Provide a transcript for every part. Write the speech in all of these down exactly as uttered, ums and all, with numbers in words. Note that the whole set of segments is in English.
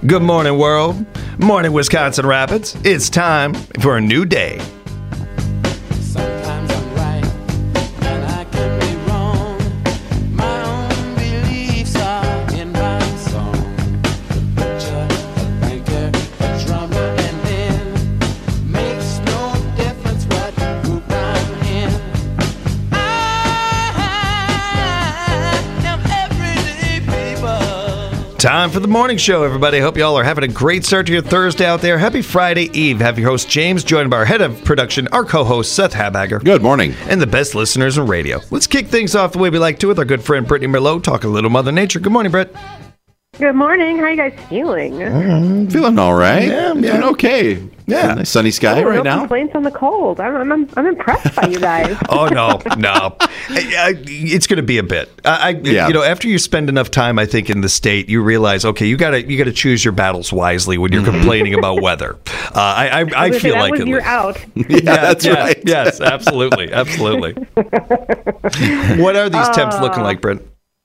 Good morning, world. Morning, Wisconsin Rapids. It's time for a new day. Sometimes I'm right, and I can be wrong. My own beliefs are in my song. The butcher, a banker, a drummer, and then makes no difference what group I'm in. I am everyday people. Time for the morning show, everybody. Hope you all are having a great start to your Thursday out there. Happy Friday Eve. Have your host, James, joined by our head of production, our co-host, Seth Habagger. Good morning. And the best listeners in radio. Let's kick things off the way we like to with our good friend, Brittany Merlot, talking a little Mother Nature. Good morning, Britt. Good morning. How are you guys feeling? Feeling all right. Yeah, Doing yeah. okay. Yeah. Nice sunny sky Oh, right no now. complaints on the cold. I'm, I'm, I'm impressed by you guys. Oh, no, no. I, I, it's going to be a bit. I, I Yeah. You know, after you spend enough time, I think, in the state, you realize, okay, you got to you got to choose your battles wisely when you're complaining about weather. Uh, I, I, I was gonna say, feel that like was it. you're out. Yeah, that's yes, right. Yes, absolutely, absolutely. What are these temps looking like, Brent?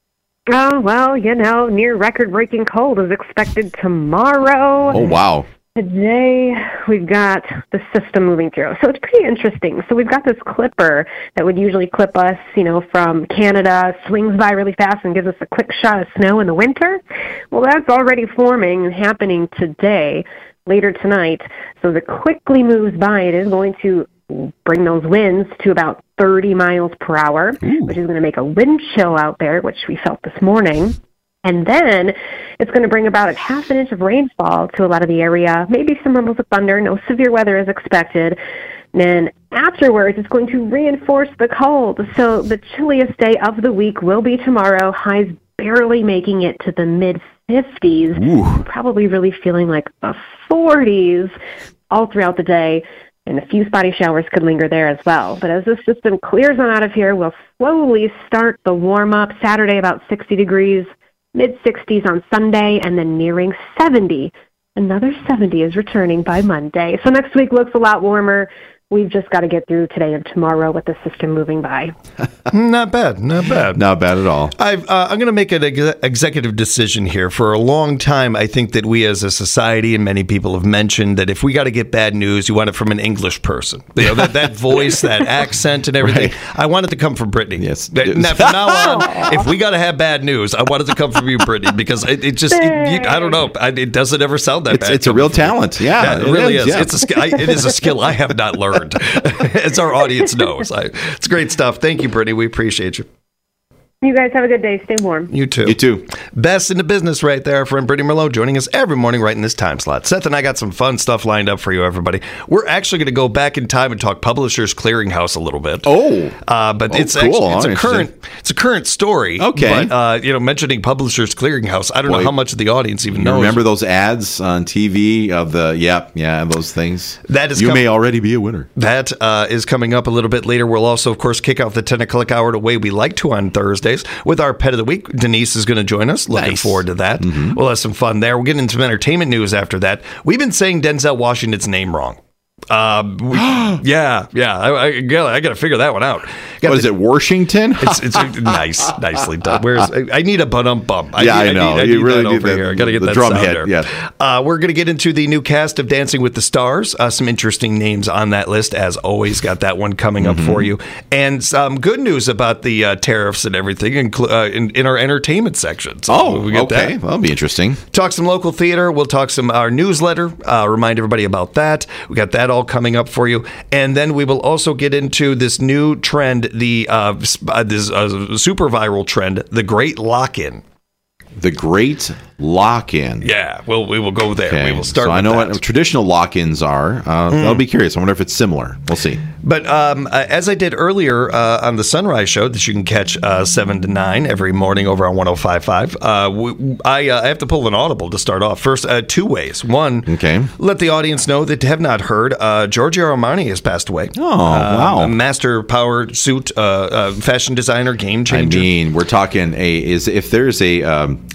Oh, well, you know, near record-breaking cold is expected tomorrow. Oh, wow. Today, we've got the system moving through. So it's pretty interesting. So we've got this clipper that would usually clip us, you know, from Canada, swings by really fast and gives us a quick shot of snow in the winter. Well, that's already forming and happening today, later tonight. So as it quickly moves by, it is going to bring those winds to about thirty miles per hour, which is going to make a wind chill out there, which we felt this morning. And then it's going to bring about a half an inch of rainfall to a lot of the area, maybe some rumbles of thunder. No severe weather is expected. And then afterwards, it's going to reinforce the cold. So the chilliest day of the week will be tomorrow, highs barely making it to the mid fifties, probably really feeling like the forties all throughout the day. And a few spotty showers could linger there as well. But as this system clears on out of here, we'll slowly start the warm-up. Saturday, about sixty degrees, mid-sixties on Sunday, and then nearing seventy. Another seventy is returning by Monday. So next week looks a lot warmer. We've just got to get through today and tomorrow with the system moving by. Not bad, not bad. Not bad at all. I've, uh, I'm going to make an ex- executive decision here. For a long time, I think that we as a society, and many people have mentioned, that if we got to get bad news, you want it from an English person. You know, that, that voice, that accent and everything. Right. I want it to come from Brittany. Yes. That, now, from now on, if we got to have bad news, I want it to come from you, Brittany, because it, it just, it, you, I don't know, I, it doesn't ever sound that It's, bad. it's a real talent. Yeah, Yeah, it really is. Yeah. It's a skill. I, it is a skill I have not learned, as our audience knows. I, it's great stuff. Thank you, Brittany. We appreciate you. You guys have a good day. Stay warm. You too. You too. Best in the business right there. Our friend Brittany Merlot joining us every morning right in this time slot. Seth and I got some fun stuff lined up for you, everybody. We're actually going to go back in time and talk Publishers Clearinghouse a little bit. Oh. Uh, but Oh, it's cool. actually it's Oh, a current it's a current story. Okay. But uh, you know, mentioning Publishers Clearinghouse, I don't Boy, know how much of the audience even You knows. remember those ads on T V of the, yeah, yeah, those things? That is You com- may already be a winner. That uh, is coming up a little bit later. We'll also, of course, kick off the ten o'clock hour the way we like to on Thursdays with our Pet of the Week. Denise is going to join us. Looking Nice. forward to that. We'll have some fun there. We'll get into some entertainment news after that. We've been saying Denzel Washington's name wrong. Um, we- yeah, yeah. I, I, gotta- I got to figure that one out. Got What is the- it, Washington? It's, it's nice, nicely done. Where's I, I need a bum bump. I Yeah, need, I know. need, I You need really that need over the- here. I got to get the that drum sound hit, there. yeah. Uh, we're going to get into the new cast of Dancing with the Stars. Uh, some interesting names on that list, as always. Got that one coming up Mm-hmm. for you, and some good news about the uh, tariffs and everything inclu- uh, in, in our entertainment section. So Oh, we get okay. that. That'll be interesting. Talk some local theater. We'll talk some our newsletter. Uh, remind everybody about that. We got that all coming up for you, and then we will also get into this new trend, the uh, sp- uh, this uh, super viral trend, the Great Lock-In. The Great Lock-In. Yeah, well, we will go there. Okay. We will start. So with I know that. what traditional lock-ins are. Uh, I'll be curious. I wonder if it's similar. We'll see. But um, uh, as I did earlier uh, on the Sunrise Show, that you can catch uh, seven to nine every morning over on one oh five point five, uh, w- I, uh, I have to pull an audible to start off. First, uh, two ways. One, Okay. let the audience know that have not heard, uh, Giorgio Armani has passed away. Oh, Uh, wow. a master power suit, uh, uh, fashion designer, game I changer. mean, we're talking a is if there's a um,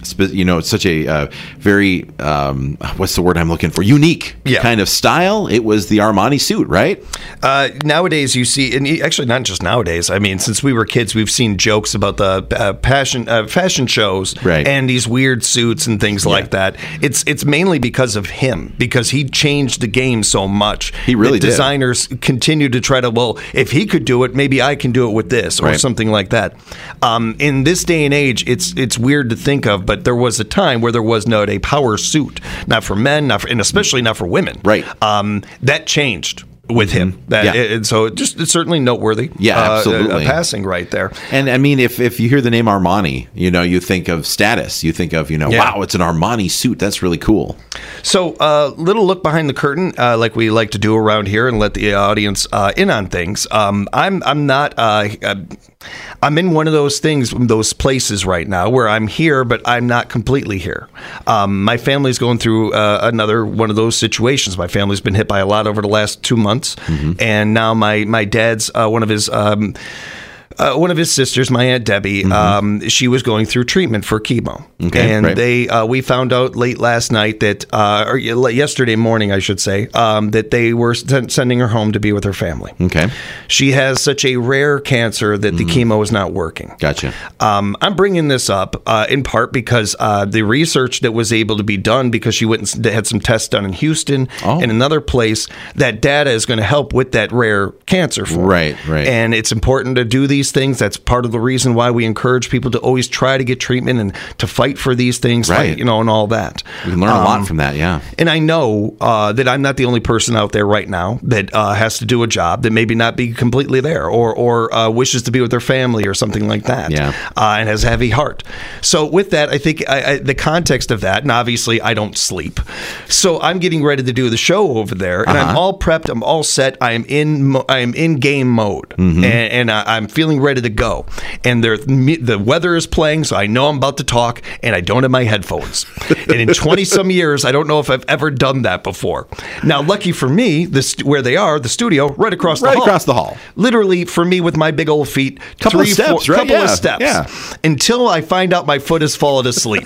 spe- you know, such a uh, very um, what's the word I'm looking for? Unique Yeah. kind of style. It was the Armani suit, right? Uh, nowadays, you see, and actually not just nowadays. I mean, since we were kids, we've seen jokes about the uh, passion uh, fashion shows Right. and these weird suits and things like that. It's it's mainly because of him, because he changed the game so much. He really that did. Designers continue to try to, well, if he could do it, maybe I can do it with this or Right. something like that. Um, in this day and age, it's it's weird to think of, but there was a time where there was not a power suit, not for men, not for, and especially not for women. Right. Um, that changed with him. That Yeah. and so just it's certainly noteworthy. Yeah, uh, absolutely. a, a passing right there. And I mean, if, if you hear the name Armani, you know, you think of status. You think of, you know, Yeah. wow, it's an Armani suit. That's really cool. So, uh, little look behind the curtain, uh, like we like to do around here, and let the audience uh, in on things. Um, I'm I'm not. Uh, uh, I'm in one of those things, those places right now where I'm here, but I'm not completely here. Um, my family's going through uh, another one of those situations. My family's been hit by a lot over the last two months, and now my my dad's uh, one of his. Um, Uh, one of his sisters, my Aunt Debbie, um, she was going through treatment for chemo, Okay, and right. they uh, we found out late last night that, uh, or y- yesterday morning, I should say, um, that they were sen- sending her home to be with her family. Okay. She has such a rare cancer that the chemo is not working. Gotcha. Um, I'm bringing this up uh, in part because uh, the research that was able to be done, because she went and s- had some tests done in Houston Oh. and another place, that data is going to help with that rare cancer form. Right, right. And it's important to do these things. That's part of the reason why we encourage people to always try to get treatment and to fight for these things, Right. fight, you know, and all that. We can learn a Um, lot from that, yeah. And I know uh, that I'm not the only person out there right now that uh, has to do a job that maybe not be completely there, or or uh, wishes to be with their family or something like that, Yeah. uh, and has a heavy heart. So with that, I think I, I, the context of that, and obviously I don't sleep, so I'm getting ready to do the show over there, and I'm Uh-huh. all prepped, I'm all set, I am in mo- I am in game mode, Mm-hmm. and, and I, I'm feeling ready to go. And there, the weather is playing, so I know I'm about to talk, and I don't have my headphones. And in twenty some years, I don't know if I've ever done that before. Now, lucky for me, this where they are, the studio, right across the Right hall. across the hall. Literally, for me, with my big old feet, Couple of three, steps, four, right? couple Yeah, of steps, yeah. until I find out my foot has fallen asleep.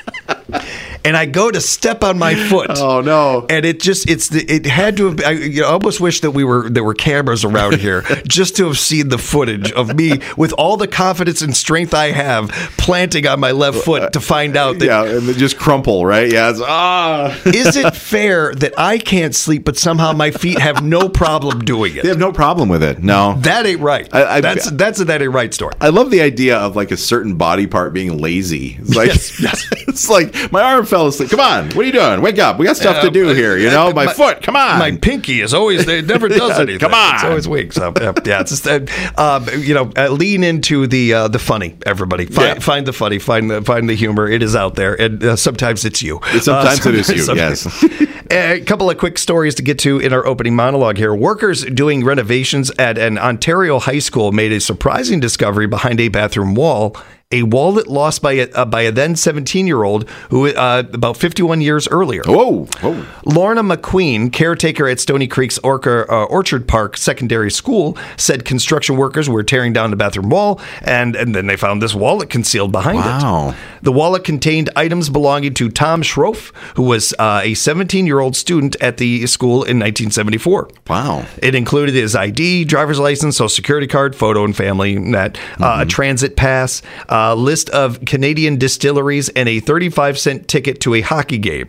And I go to step on my foot. Oh, no. And it just, it's the, it had to have, I, you know, I almost wish that we were, there were cameras around here just to have seen the footage of me with all the confidence and strength I have planting on my left foot to find out that, Yeah, and then just crumple, right? Yeah, it's, ah. is it fair that I can't sleep, but somehow my feet have no problem doing They it? have no problem with it. No. That ain't right. I- I- that's, that's a that ain't right story. I love the idea of like a certain body part being lazy. It's like, Yes, yes. it's like my arm fell asleep. Come on, what are you doing? Wake up. We got stuff to do Uh, here. You know, my, foot. Come on. My pinky is always, it never does anything. Come on. It's always weak. So, yeah, yeah, it's just, uh, um, you know, uh, lean into the uh, the funny, everybody. Find, Yeah. find the funny, find the, find the humor. It is out there. And uh, sometimes it's you. Sometimes Uh, it is you, sometimes- yes. A couple of quick stories to get to in our opening monologue here. Workers doing renovations at an Ontario high school made a surprising discovery behind a bathroom wall. A wallet lost by a, uh, by a then seventeen-year-old who uh, about fifty-one years earlier. Whoa. Whoa. Lorna McQueen, caretaker at Stony Creek's Orca, uh, Orchard Park Secondary School, said construction workers were tearing down the bathroom wall, and, and then they found this wallet concealed behind Wow. it. The wallet contained items belonging to Tom Schroff, who was uh, a seventeen-year-old student at the school in nineteen seventy-four. Wow. It included his I D, driver's license, social security card, photo and family net, uh, a transit pass, a list of Canadian distilleries, and a thirty-five cent ticket to a hockey game.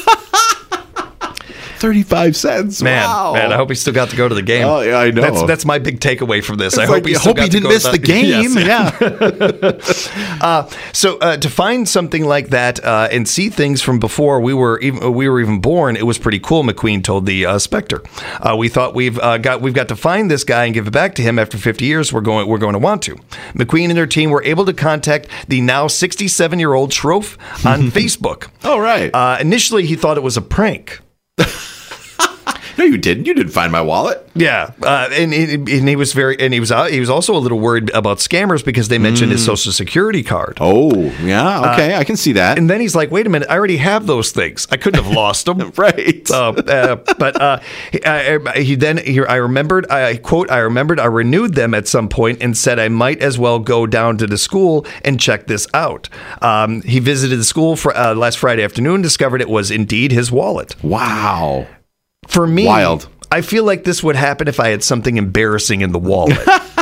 thirty-five cents. Man, Wow. man, I hope he still got to go to the game. Oh, yeah, I know. That's that's my big takeaway from this. I It's hope like, he I still hope he got to didn't go to miss that- the game. Yes. Yeah. Uh, so uh, to find something like that uh, and see things from before we were even we were even born, it was pretty cool. McQueen told the uh, Spectre. Uh, we thought we've uh, got we've got to find this guy and give it back to him after fifty years. We're going we're going to want to. McQueen and her team were able to contact the now sixty-seven year old Schroff on Facebook. Oh, right. Uh, initially, he thought it was a prank. No, you didn't. You didn't find my wallet. Yeah, uh, and, and and he was very, and he was uh, he was also a little worried about scammers because they mentioned his social security card. Oh, yeah. Okay, I can see that. And then he's like, "Wait a minute, I already have those things. I couldn't have lost them." Right. So, uh, but uh, he, uh, he then here I remembered. I quote: "I remembered I renewed them at some point and said I might as well go down to the school and check this out." Um, he visited the school for uh, last Friday afternoon, discovered it was indeed his wallet. Wow. For me, Wild. I feel like this would happen if I had something embarrassing in the wallet.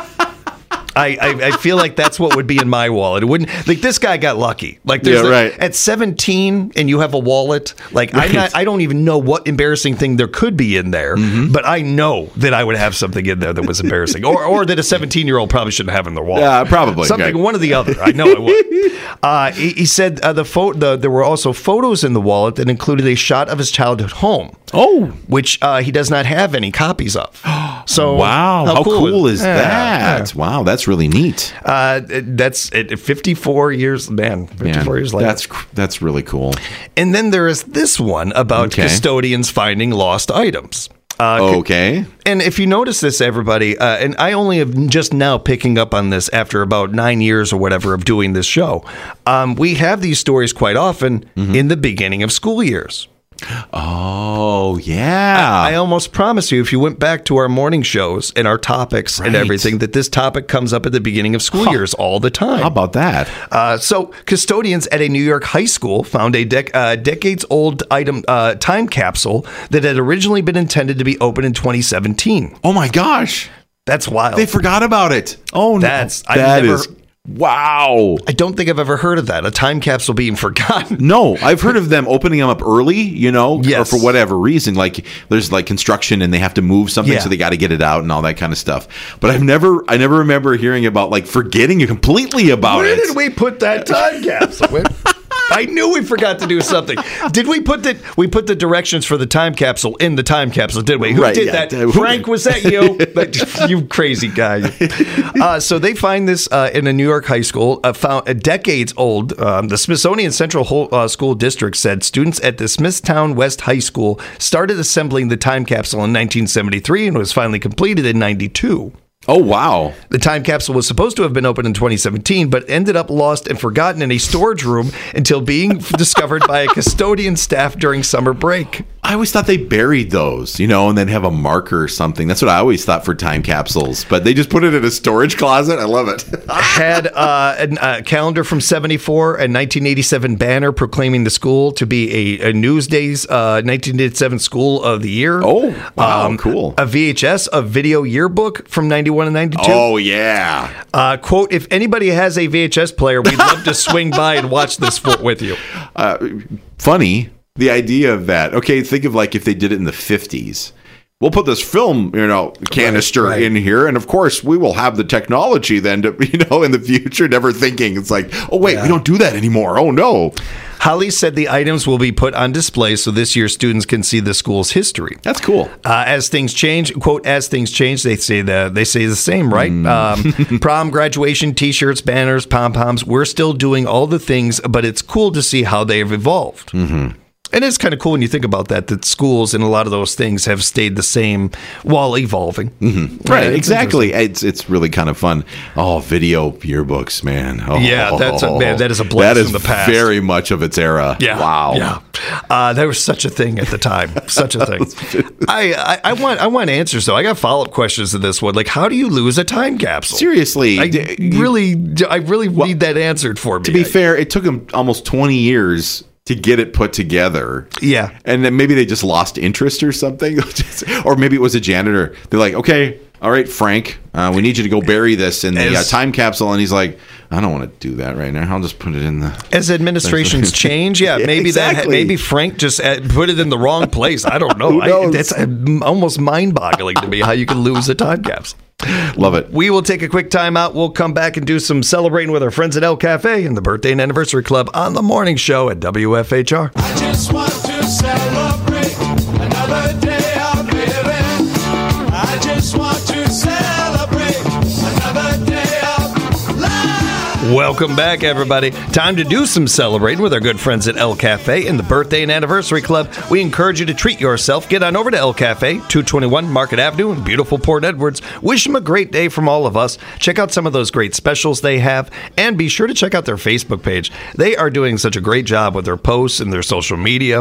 I, I, I feel like that's what would be in my wallet. It wouldn't like this guy got lucky. Like there's Yeah, a- right. at seventeen and you have a wallet. Like Right. I'm not, I don't even know what embarrassing thing there could be in there, Mm-hmm. but I know that I would have something in there that was embarrassing, or or that a seventeen year old probably shouldn't have in their wallet. Yeah, probably. something Okay. one or the other. I know I would. Uh, he, he said uh, the photo. The, there were also photos in the wallet that included a shot of his childhood home. Oh. Which uh, he does not have any copies of. So Wow. How, cool, is Yeah, that? yeah. Wow. That's really neat. Uh, that's it, fifty-four years, man. fifty-four Man, years later. That's cr- that's really cool. And then there is this one about Okay. custodians finding lost items. Uh, Okay. And if you notice this, everybody, uh, and I only have just now picking up on this after about nine years or whatever of doing this show, um, we have these stories quite often Mm-hmm. in the beginning of school years. Oh, yeah. I almost promise you, if you went back to our morning shows and our topics and Right. everything, that this topic comes up at the beginning of school years all the time. How about that? Uh, so, custodians at a New York high school found a dec- uh, decades-old item uh, time capsule that had originally been intended to be opened in twenty seventeen. Oh, my gosh. That's wild. They forgot about it. Oh, no. That's- I've That never- is- wow. I don't think I've ever heard of that. A time capsule being forgotten. No, I've heard of them opening them up early, you know, Yes. or for whatever reason. Like there's like construction and they have to move something, Yeah. so they got to get it out and all that kind of stuff. But I've never, I never remember hearing about like forgetting completely about Where it. did we put that time capsule? Where- I knew we forgot to do something. Did we put the we put the directions for the time capsule in the time capsule? Did we? Who Right, did yeah. that? Who- Frank, was that you? That- you crazy guy. Uh, so they find this uh, in a New York high school, uh, found a decades old. Um, the Smithsonian Central Ho- uh, School District said students at the Smithtown West High School started assembling the time capsule in nineteen seventy-three and was finally completed in ninety-two. Oh, wow. The time capsule was supposed to have been opened in twenty seventeen, but ended up lost and forgotten in a storage room until being discovered by a custodian staff during summer break. I always thought they buried those, you know, and then have a marker or something. That's what I always thought for time capsules. But they just put it in a storage closet. I love it. Had uh, a, a calendar from seventy-four, a nineteen eighty-seven banner proclaiming the school to be a, a Newsday's uh, nineteen eighty-seven School of the Year. Oh, wow, cool. A V H S, a video yearbook from ninety-one and ninety-two. Oh, yeah. Uh, quote, if anybody has a V H S player, we'd love to swing by and watch this for, with you. Uh, funny, the idea of that. Okay, think of like if they did it in the fifties. We'll put this film, you know, canister Right, right. in here, and of course, we will have the technology then to, you know, in the future. Never thinking it's like, oh wait, we don't do that anymore. Oh no, Holly said the items will be put on display so this year's students can see the school's history. that's cool. Uh, as things change, quote, as things change, they say the they say the same, right? Um, prom, graduation, T-shirts, banners, pom poms. We're still doing all the things, but it's cool to see how they have evolved. Mm-hmm. And it's kind of cool when you think about that, that schools and a lot of those things have stayed the same while evolving. Mm-hmm. Right, it's exactly. It's it's really kind of fun. Oh, video yearbooks, man. Oh, Yeah, that's a- man, that is a blast That is from the past. very much of its era. Yeah. Wow. Yeah. Uh, there was such a thing at the time. Such a thing. I, I, I want I want answers though. I got follow up questions to this one. Like, how do you lose a time capsule? Seriously. I d- you- really, I really need that answered for me. to be I- fair, it took them almost twenty years to get it put together. Yeah. And then maybe they just lost interest or something. Or maybe it was a janitor. They're like, okay, all right, Frank, uh, we need you to go bury this in the uh, As- time capsule. And he's like, I don't want to do that right now. I'll just put it in the... As administrations change, yeah, Yeah, maybe that exactly. maybe Frank just uh, put it in the wrong place. I don't know. Who knows? I, that's uh, almost mind-boggling to me how you can lose a time capsule. Love it. We will take a quick time out. We'll come back and do some celebrating with our friends at El Cafe and the Birthday and Anniversary Club on the morning show at W F H R. I just want to celebrate another day of living. I just want to celebrate another day of life. Welcome back, everybody. Time to do some celebrating with our good friends at El Cafe and the Birthday and Anniversary Club. We encourage you to treat yourself. Get on over to El Cafe, two twenty-one Market Avenue in beautiful Port Edwards. Wish them a great day from all of us. Check out some of those great specials they have, and be sure to check out their Facebook page. They are doing such a great job with their posts and their social media.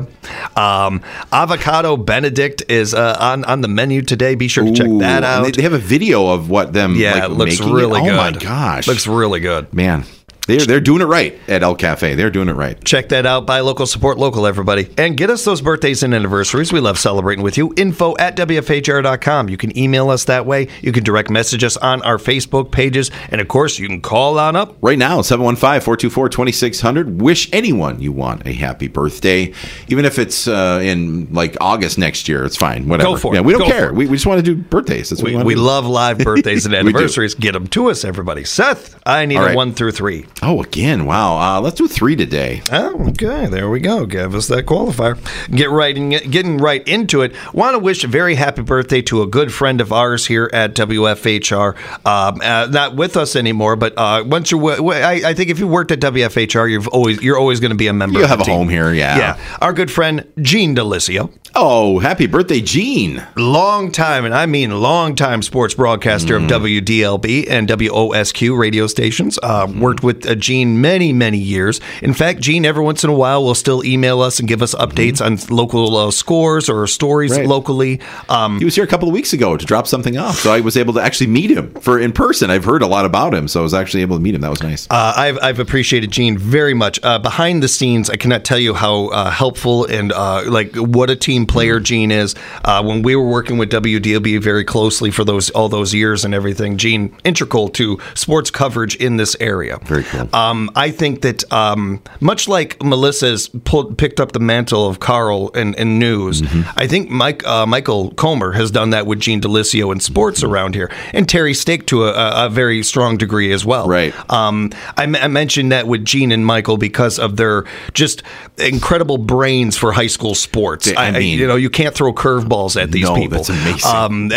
Um, Avocado Benedict is uh, on, on the menu today. Be sure to check Ooh, that and out. They, they have a video of what them Yeah, like, it looks making really it. good. Oh my gosh. Looks really good. Man, they're they're doing it right at El Cafe. They're doing it right. Check that out. Buy local, support local, everybody. And get us those birthdays and anniversaries. We love celebrating with you. Info at W F H R dot com. You can email us that way. You can direct message us on our Facebook pages. And, of course, you can call on up. Right now, seven one five, four two four, two six zero zero. Wish anyone you want a happy birthday. Even if it's uh, in, like, August next year, it's fine. Whatever. Go for it. Yeah, we don't Go care. for it. We, we just want to do birthdays. That's what we, We, want we to do. love live birthdays and We do. anniversaries. Get them to us, everybody. Seth, I need All a right. one through three. Oh, again. Wow. Uh, let's do three today. Oh, okay. There we go. Give us that qualifier. Get right in, getting right into it. Want to wish a very happy birthday to a good friend of ours here at W F H R. Um, uh, not with us anymore, but uh, once you, I, I think if you worked at W F H R, you've always you're always going to be a member. You of have the a team. home here, yeah. Yeah. Our good friend Gene Delisio. Oh, happy birthday, Gene. Long time, and I mean long time sports broadcaster Mm. of W D L B and W O S Q radio stations. Uh, Mm-hmm. worked with uh, Gene many, many years. In fact, Gene, every once in a while, will still email us and give us updates on local uh, scores or stories Mm-hmm. Right. locally. Um, He was here a couple of weeks ago to drop something off, so I was able to actually meet him for in person. I've heard a lot about him, so I was actually able to meet him. That was nice. Uh, I've, I've appreciated Gene very much. Uh, behind the scenes, I cannot tell you how uh, helpful and uh, like what a team player Gene is. Uh, when we were working with W D L B very closely for those all those years and everything, Gene integral to sports coverage in this area. Very cool. Um, I think that um, much like Melissa's pulled, picked up the mantle of Carl and, and news, Mm-hmm. I think Mike uh, Michael Comer has done that with Gene Delisio in sports Mm-hmm. around here, and Terry Stake to a, a very strong degree as well. Right. Um, I, m- I mentioned that with Gene and Michael because of their just incredible brains for high school sports. I mean- you know, you can't throw curveballs at these No, people. that's amazing. Um,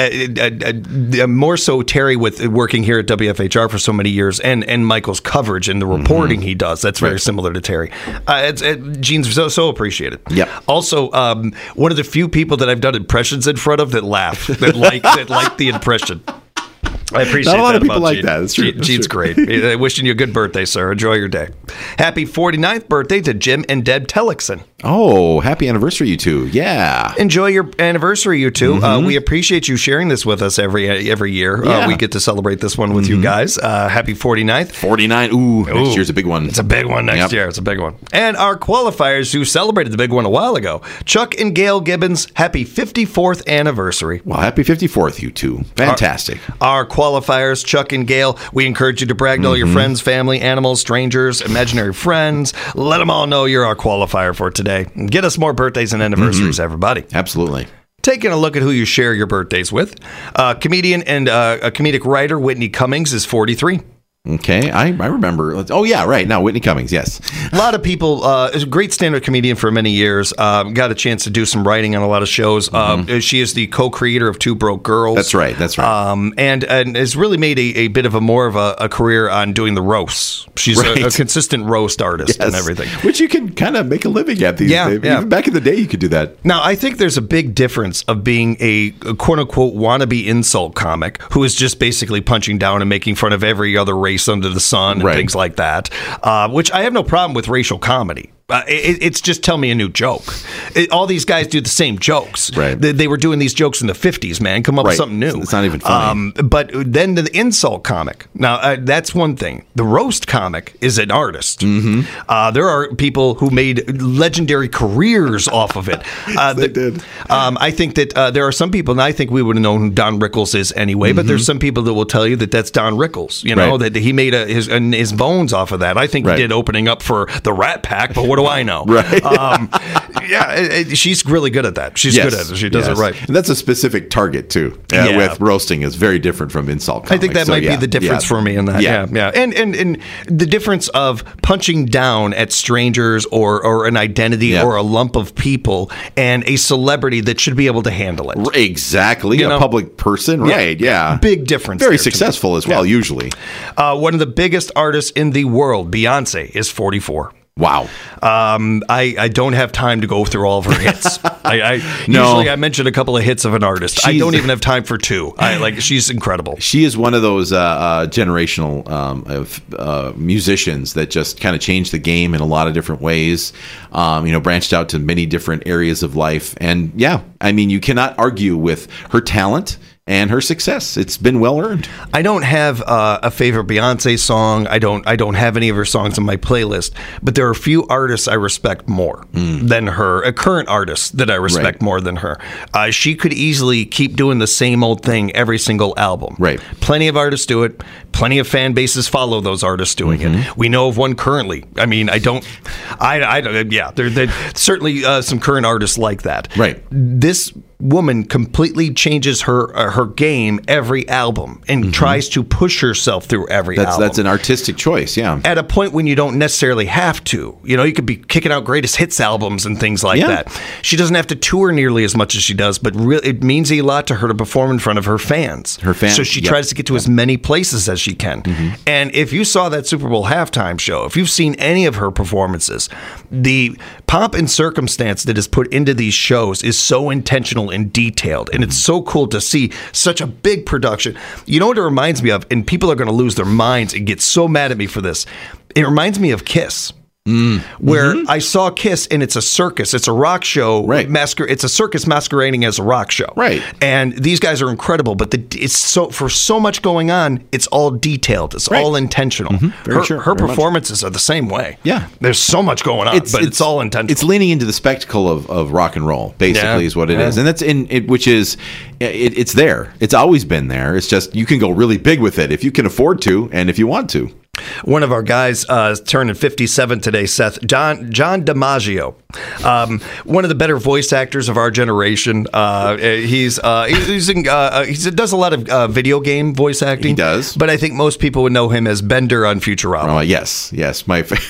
uh, uh, uh, more so Terry with working here at W F H R for so many years, and, and Michael's coverage and the reporting he does. That's very Right. similar to Terry. Uh, it's, it, Gene's so so appreciated. Yep. Also, um, one of the few people that I've done impressions in front of that laugh, that like that like the impression. I appreciate Not a lot that of people about like Gene. that. That's true. Gene- That's Gene's true. great. Uh, Wishing you a good birthday, sir. Enjoy your day. Happy forty-ninth birthday to Jim and Deb Tellickson. Oh, happy anniversary, you two. Yeah. Enjoy your anniversary, you two. Uh, we appreciate you sharing this with us every every year. Uh, Yeah. we get to celebrate this one with you guys. Uh, happy forty-ninth. forty-nine. Ooh, next Ooh. year's a big one. It's a big one next Yep. year. It's a big one. And our qualifiers who celebrated the big one a while ago. Chuck and Gail Gibbons, happy fifty-fourth anniversary. Well, happy fifty-fourth, you two. Fantastic. Our qualifiers, Chuck and Gail, we encourage you to brag to all your friends, family, animals, strangers, imaginary friends. Let them all know you're our qualifier for today. Get us more birthdays and anniversaries, everybody. Absolutely. Taking a look at who you share your birthdays with. Uh, comedian and uh, a comedic writer, Whitney Cummings, is forty-three. Okay, I, I remember. Let's- Oh, yeah, right. Now, Whitney Cummings, yes. A lot of people, uh, is a great stand-up comedian for many years. Um, got a chance to do some writing on a lot of shows. Um, she is the co-creator of Two Broke Girls. That's right, that's right. Um, and, and has really made a, a bit of a more of a, a career on doing the roasts. She's a, a Right. consistent roast artist and Yes. everything. Which you can kind of make a living at these Yeah, days. yeah. Even back in the day, you could do that. Now, I think there's a big difference of being a, a quote-unquote wannabe insult comic who is just basically punching down and making fun of every other race under the sun and Right. things like that, uh, which I have no problem with racial comedy. Uh, it, it's just tell me a new joke. It, all these guys do the same jokes. Right. They, they were doing these jokes in the fifties, man. Come up with Right. something new. It's not even funny. Um, but then the insult comic. Now, uh, that's one thing. The roast comic is an artist. Mm-hmm. Uh, there are people who made legendary careers off of it. Uh, they the- did. Um, I think that uh, there are some people, and I think we would have known who Don Rickles is anyway, but there's some people that will tell you that that's Don Rickles. You know, Mm-hmm. Right. that he made a, his, his bones off of that. I think Right. he did opening up for the Rat Pack, but What do I know? Right. Um, yeah, it, it, she's really good at that. She's Yes, good at it. She does yes. it right. And that's a specific target too. Uh, Yeah. With roasting is very different from insult. I think comics. that So, might yeah, be the difference yeah. for me in that. Yeah, Yeah. yeah. And, and and the difference of punching down at strangers or, or an identity Yeah. or a lump of people and a celebrity that should be able to handle it. Exactly. You a know? public person, right? Yeah. Big difference. Very there to me. successful as well, usually. Uh, one of the biggest artists in the world, Beyonce, is forty-four. Wow. Um, I, I don't have time to go through all of her hits. I, I No. usually I mention a couple of hits of an artist. I She's- don't even have time for two. I like she's incredible. She is one of those uh, uh, generational um, of uh, musicians that just kind of changed the game in a lot of different ways. Um, you know, branched out to many different areas of life, and yeah, I mean, you cannot argue with her talent and her success. It's been well earned. I don't have uh, a favorite Beyonce song. I don't. I don't have any of her songs on my playlist. But there are a few artists I respect more than her. A current artist that I respect Right. more than her. Uh, she could easily keep doing the same old thing every single album. Right. Plenty of artists do it. Plenty of fan bases follow those artists doing it. We know of one currently. I mean, I don't. I. I don't. Yeah. There. There certainly uh, some current artists like that. Right. This woman completely changes her uh, her game every album and tries to push herself through every That's album. that's an artistic choice. Yeah. At a point when you don't necessarily have to. You know, you could be kicking out greatest hits albums and things like Yeah. that. She doesn't have to tour nearly as much as she does, but re- it means a lot to her to perform in front of her fans. Her fans, So she yep. tries to get to as many places as she can. And if you saw that Super Bowl halftime show, if you've seen any of her performances, the pomp and circumstance that is put into these shows is so intentional and detailed. And it's so cool to see such a big production. You know what it reminds me of? And people are going to lose their minds and get so mad at me for this. It reminds me of Kiss. Where I saw Kiss and it's a circus, it's a rock show, Right. masquer- it's a circus masquerading as a rock show, Right. And these guys are incredible, but the, it's so for so much going on, it's all detailed, it's Right. all intentional. Very her sure, her very much. performances are the same way. Yeah. there's so much going on, but it's, all intentional. It's leaning into the spectacle of, of rock and roll, basically, Yeah, is what it yeah. is, and that's in it, which is it, it's there. It's always been there. It's just you can go really big with it if you can afford to, and if you want to. One of our guys uh, is turning fifty-seven today, Seth. John John DiMaggio, um, one of the better voice actors of our generation. Uh, he's uh, he's in, uh, he does a lot of uh, video game voice acting. He does. But I think most people would know him as Bender on Futurama. Oh, yes, yes, my. Fa-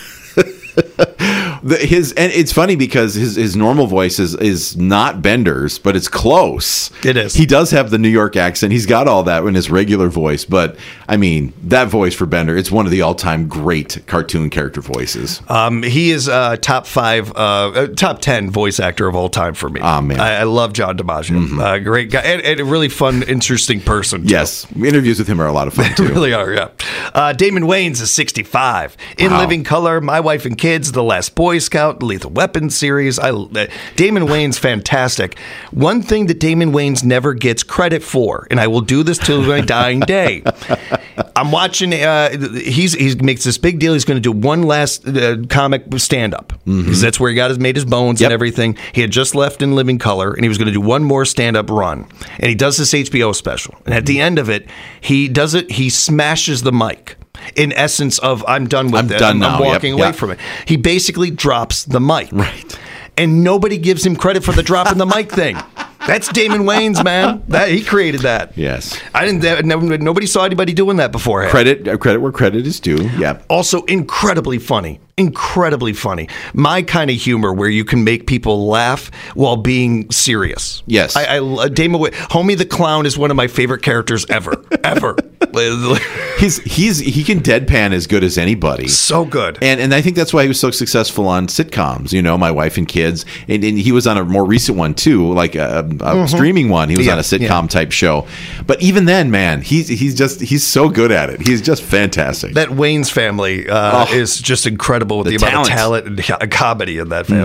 the, his and it's funny because his, his normal voice is, is not Bender's, but it's close. It is. He does have the New York accent. He's got all that in his regular voice, but I mean that voice for Bender, it's one of the all time great cartoon character voices. Um, he is uh, top five, uh, uh, top ten voice actor of all time for me. Ah, man. I, I love John DiMaggio. Uh, great guy and, and a really fun, interesting person. too. Yes, interviews with him are a lot of fun too. Really are, yeah. Uh, Damon Wayans is sixty-five. In Wow. Living Color, My Wife and Kids, The Last Boy Scout, Lethal Weapon series. I uh, Damon Wayans, fantastic. One thing that Damon Wayans never gets credit for, and I will do this till my dying day. I'm watching. Uh, he's he makes this big deal. He's going to do one last uh, comic stand up because that's where he got his made his bones Yep. and everything. He had just left In Living Color, and he was going to do one more stand up run. And he does this H B O special, and at the end of it, he does it. He smashes the mic. In essence of I'm done with I'm it. done I'm, I'm now. Yep, walking away yep. from it. He basically drops the mic. Right. And nobody gives him credit for the dropping the mic thing. That's Damon Wayans, man. That he created that. Yes. I didn't. That, never, nobody saw anybody doing that beforehand. Credit uh, credit where credit is due. Yeah. Also, incredibly funny. Incredibly funny. My kind of humor where you can make people laugh while being serious. Yes. I, I Damon Way- Homie the Clown is one of my favorite characters ever. Ever. He's he's he can deadpan as good as anybody. So good. And and I think that's why he was so successful on sitcoms, you know, My Wife and Kids. And, and he was on a more recent one too, like a, a streaming one. He was Yeah, on a sitcom yeah. type show. But even then, man, he's he's just he's so good at it. He's just fantastic. That Wayne's family uh, Oh. is just incredible with the, The amount of talent. talent and co- comedy in that family.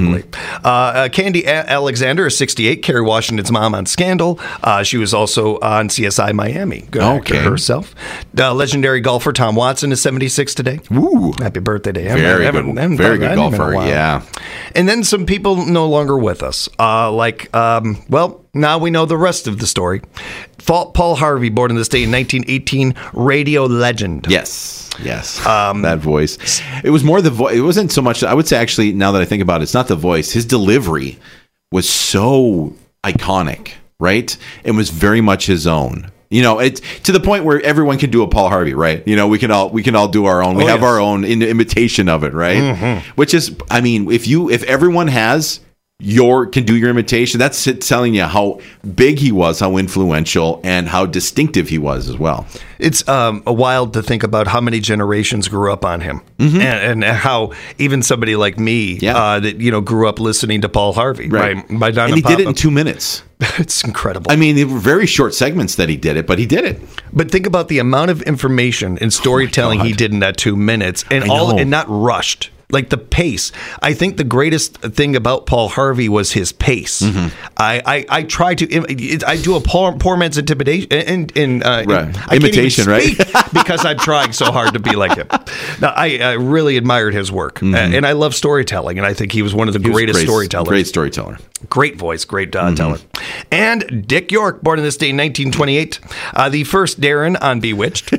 Uh, uh, Candy A- Alexander is sixty-eight, Kerry Washington's mom on Scandal. Uh, she was also on C S I Miami. Good actor Okay. herself. Uh, legendary golfer Tom Watson is seventy-six today. Ooh. Happy birthday to him. Very I haven't- good- I haven't very thought of good that in a golfer, while. yeah. And then some people no longer with us. Uh, like, um, well, now we know the rest of the story. Fa- Paul Harvey, born in this day in nineteen eighteen, radio legend. Yes, yes. Um, that voice. It was more the voice. It wasn't so much. I would say actually, now that I think about it, it's not the voice. His delivery was so iconic, right? It was very much his own. You know, it's to the point where everyone can do a Paul Harvey, right? You know, we can all we can all do our own. We Oh, have yes. our own in, imitation of it, right? Mm-hmm. Which is, I mean, if you if everyone has your can do your imitation, that's it telling you how big he was, how influential, and how distinctive he was as well. It's um, wild to think about how many generations grew up on him, and, and how even somebody like me, Yeah. uh, that you know grew up listening to Paul Harvey, Right. by, by Don And he did it in two minutes. It's incredible. I mean, they were very short segments that he did it, but he did it. But think about the amount of information and storytelling he God. did in that two minutes, and I all know. and not rushed. Like the pace. I think the greatest thing about Paul Harvey was his pace. Mm-hmm. I, I I try to I do a poor, poor man's intimidation in, in uh, Right. I can't even Imitation, right? speak because I'm trying so hard to be like him. Now, I, I really admired his work, uh, and I love storytelling, and I think he was one of the Mm-hmm. He was greatest great, storytellers. Great storyteller. Great voice, great uh, Mm-hmm. teller. And Dick York, born in this day in nineteen twenty-eight, uh, the first Darren on Bewitched.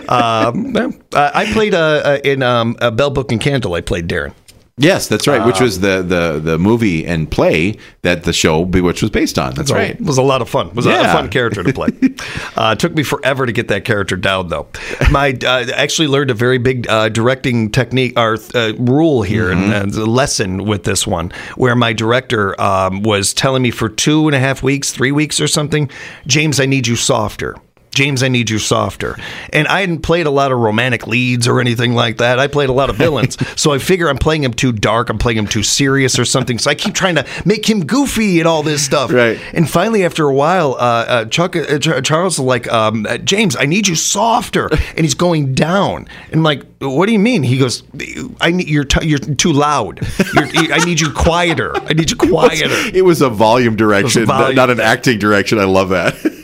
um, well, uh, I played uh, uh, in um, uh, Bell Book and Candle. I played Darren. Yes, that's right. Which was the, the, the movie and play that the show Bewitched was based on. That's So right. It was a lot of fun. It was a- a Yeah. fun character to play. uh, it took me forever to get that character down, though. My uh, actually learned a very big uh, directing technique or uh, rule here Mm-hmm. and uh, lesson with this one, where my director um, was telling me for two and a half weeks, three weeks or something, James, I need you softer. James, I need you softer. And I hadn't played a lot of romantic leads or anything like that. I played a lot of villains. So I figure I'm playing him too dark. I'm playing him too serious or something. So I keep trying to make him goofy and all this stuff. Right. And finally, after a while, uh, uh, Chuck, uh, Ch- Charles is like, um, uh, James, I need you softer. And he's going down. And I'm like, what do you mean? He goes, I need, you're, t- you're too loud. You're, I need you quieter. I need you quieter. It was a volume direction, volume. not an acting direction. I love that.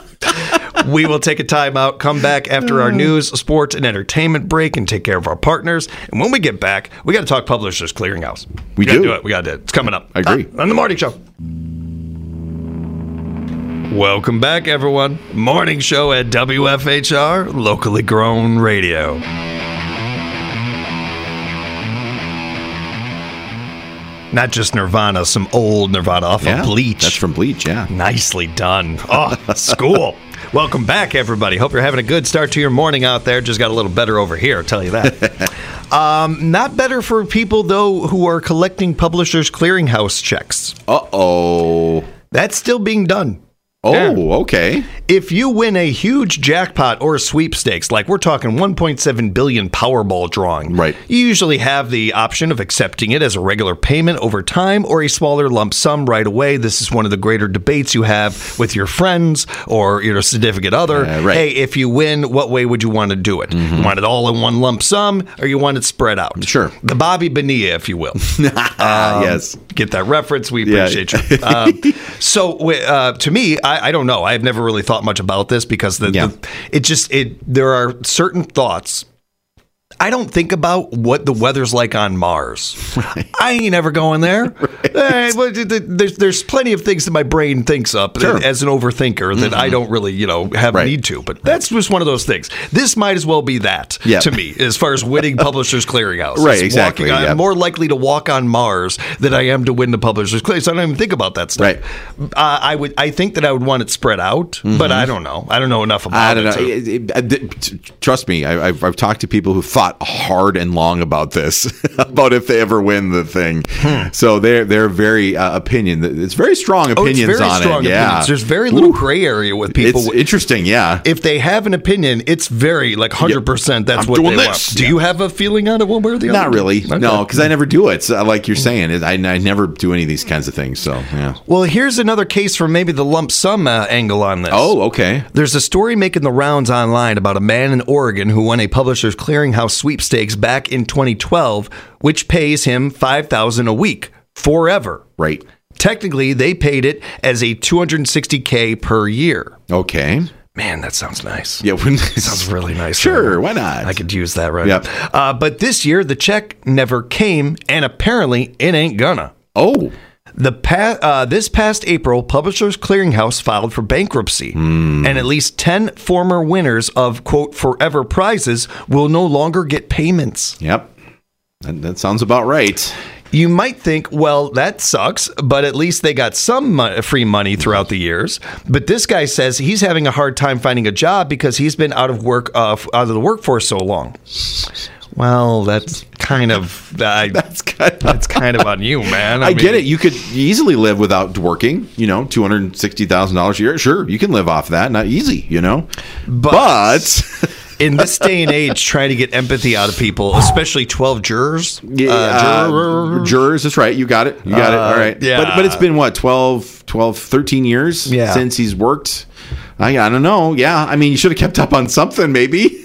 We will take a time out, come back after our news, sports, and entertainment break, and take care of our partners. And when we get back, we got to talk Publishers Clearinghouse. We gotta do. do it. We got to do it. It's coming up. I agree. Uh, on the morning show. Welcome back, everyone. Morning show at W F H R, locally grown radio. Not just Nirvana, some old Nirvana off Yeah, of Bleach. That's from Bleach, yeah. Nicely done. Oh, school. Welcome back, everybody. Hope you're having a good start to your morning out there. Just got a little better over here, I'll tell you that. um, not better for people, though, who are collecting Publishers Clearinghouse checks. Uh-oh. That's still being done. Oh, Yeah. okay. If you win a huge jackpot or sweepstakes, like we're talking one point seven billion Powerball drawing, Right. you usually have the option of accepting it as a regular payment over time or a smaller lump sum right away. This is one of the greater debates you have with your friends or your significant other. Uh, right. Hey, if you win, what way would you want to do it? You want it all in one lump sum or you want it spread out? Sure. The Bobby Bonilla, if you will. Ah, yes. Get that reference? We Yeah. appreciate you. Uh, so, uh, to me, I, I don't know. I've never really thought much about this because the, Yeah. the it just it there are certain thoughts. I don't think about what the weather's like on Mars. I ain't ever going there. Eh, well, th- th- there's, there's plenty of things that my brain thinks up Sure. as an overthinker that I don't really, you know, have Right. need to. But that's just one of those things. This might as well be that Yeah. to me, as far as winning Publishers Clearinghouse. Right, It's exactly, walking- yeah. I'm more likely to walk on Mars than I am to win the Publishers Clearinghouse. So I don't even think about that stuff. Right. Uh, I would. I think that I would want it spread out, but I don't know. I don't know enough about I don't know. it. to- It- it- it- t- trust me, I, I've, I've talked to people who thought hard and long about this, about if they ever win the thing. So they're they're very uh, opinion. It's very strong Oh, it's opinions very on strong it. Yeah, opinions. There's very little gray area with people. it's interesting. Yeah, If they have an opinion, it's very like one hundred percent. That's I'm what doing they this. want. Do Yeah. you have a feeling on it one way or the other? not really. Okay. No, because I never do it. So, like you're saying, it, I, I never do any of these kinds of things. So yeah. Well, here's another case for maybe the lump sum uh, angle on this. Oh, okay. There's a story making the rounds online about a man in Oregon who won a Publishers Clearinghouse sweepstakes back in twenty twelve, which pays him five thousand dollars a week forever. Right. Technically, they paid it as a two hundred sixty thousand per year. Okay. Man, that sounds nice. Yeah. When, Sounds really nice. Sure. Why not? I could use that right. Yep. Uh, but this year, the check never came, and apparently it ain't gonna. Oh. The pa- uh, this past April, Publishers Clearinghouse filed for bankruptcy, Mm. and at least ten former winners of, quote, forever prizes will no longer get payments. Yep. That, that sounds about right. You might think, well, that sucks, but at least they got some mo- free money throughout the years. But this guy says he's having a hard time finding a job because he's been out of work, uh, f- out of the workforce so long. Well, that's kind of uh, That's kind of, that's kind of on you, man. I, mean, get it. You could easily live without working, you know, two hundred sixty thousand dollars a year. Sure, you can live off that. Not easy, you know. But- But, in this day and age, trying to get empathy out of people, especially twelve jurors, yeah, uh, uh, juror- jurors, that's right. You got it. You got it. Uh, All right. yeah. But, but it's been, what, twelve, twelve, thirteen years Yeah. since he's worked? I, I don't know. Yeah. I mean, you should have kept up on something, maybe.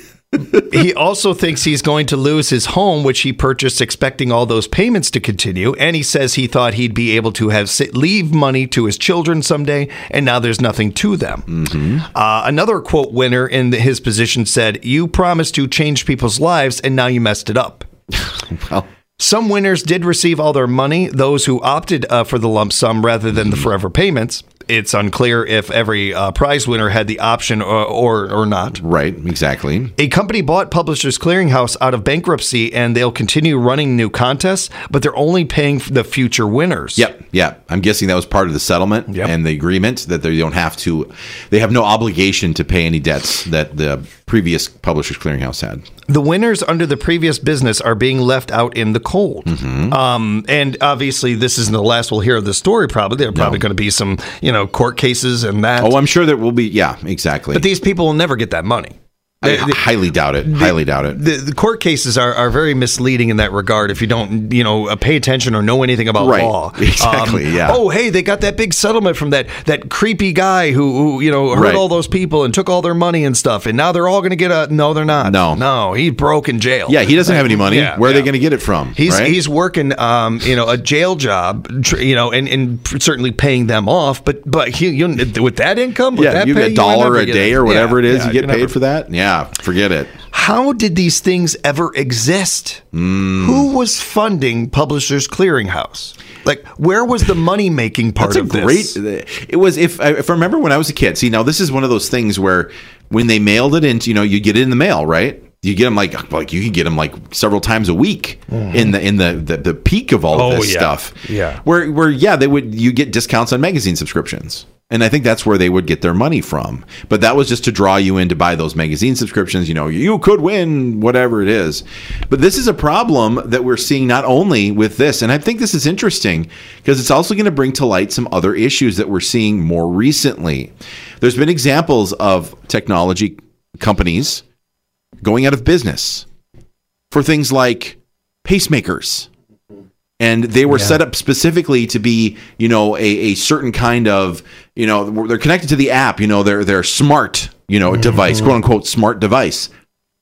He also thinks he's going to lose his home, which he purchased expecting all those payments to continue. And he says he thought he'd be able to have sit, leave money to his children someday, and now there's nothing to them. Mm-hmm. Uh, another quote winner in his position said, "You promised to change people's lives, and now you messed it up." Well, Some winners did receive all their money, those who opted uh, for the lump sum rather than the forever payments. It's unclear if every uh, prize winner had the option or, or, or not. right. Exactly. A company bought Publishers Clearinghouse out of bankruptcy, and they'll continue running new contests, but they're only paying for the future winners. Yep, yeah. I'm guessing that was part of the settlement Yep. and the agreement that they don't have to, they have no obligation to pay any debts that the previous Publishers Clearinghouse had. The winners under the previous business are being left out in the cold. Mm-hmm. Um, and obviously, this isn't the last we'll hear of the story, probably. There are probably No. going to be some, you know, court cases and that. Oh, I'm sure there will be. Yeah, exactly. but these people will never get that money. I They- they- highly doubt it. highly doubt it. The, the court cases are, are very misleading in that regard if you don't, you know, uh, pay attention or know anything about Right. law. Exactly, Um, yeah. Oh, hey, they got that big settlement from that that creepy guy who, who you know, hurt Right. all those people and took all their money and stuff, and now they're all going to get a. No, they're not. No. no, he's broke in jail. Yeah, he doesn't have any money. Yeah, Where are yeah. they going to get it from? He's right? he's working, um, you know, a jail job, tr- you know, and, and certainly paying them off. But but he, you, with that income, with yeah, that you pay, get a will dollar never a get day it. or whatever Yeah, it is. yeah, you get you paid never- for that. Yeah, forget it. How did these things ever exist? Hmm. Who was funding Publishers Clearinghouse? Like, where was the money making part That's a of great. this? It was if I- if I remember when I was a kid. See, now this is one of those things where when they mailed it in, you know, you get it in the mail, right? You get them like like you can get them like several times a week in the in the, the the peak of all Mm-hmm. Oh, of this yeah. stuff. Yeah. Where where yeah they would you get discounts on magazine subscriptions. And I think that's where they would get their money from. But that was just to draw you in to buy those magazine subscriptions. You know, you could win whatever it is. But this is a problem that we're seeing not only with this, and I think this is interesting because it's also going to bring to light some other issues that we're seeing more recently. There's been examples of technology companies going out of business for things like pacemakers. And they were Yeah. set up specifically to be, you know, a, a certain kind of, you know, they're connected to the app, you know, they're they're smart, you know, device, quote unquote, smart device.